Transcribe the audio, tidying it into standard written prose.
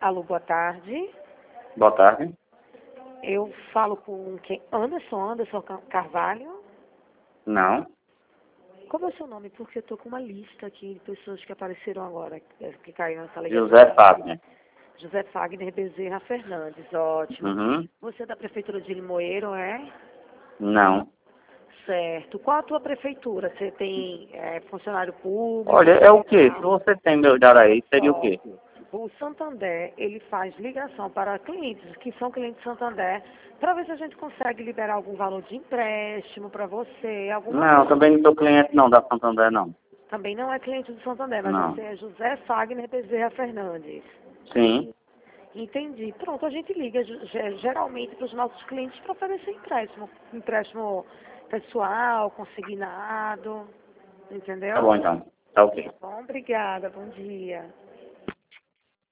Alô, boa tarde. Boa tarde. Eu falo com quem? Anderson Carvalho. Não. Como é o seu nome? Porque eu estou com uma lista aqui de pessoas que apareceram agora, que caíram nessa ligação. José Fagner. José Fagner Bezerra Fernandes, ótimo. Uhum. Você é da Prefeitura de Limoeiro, é? Não. Certo. Qual a tua prefeitura? Você tem funcionário público? Olha, é o quê? Se você tem meu dar aí, seria o quê? O Santander, ele faz ligação para clientes que são clientes do Santander, para ver se a gente consegue liberar algum valor de empréstimo para você, alguma Não, coisa. também não sou cliente não da Santander, não. Também não é cliente do Santander, mas Não. você é José Fagner Bezerra Fernandes. Sim. Entendi. Pronto, a gente liga geralmente para os nossos clientes para oferecer empréstimo. Empréstimo pessoal, consignado, entendeu? Tá bom então. Tá ok. Bom, obrigada, bom dia.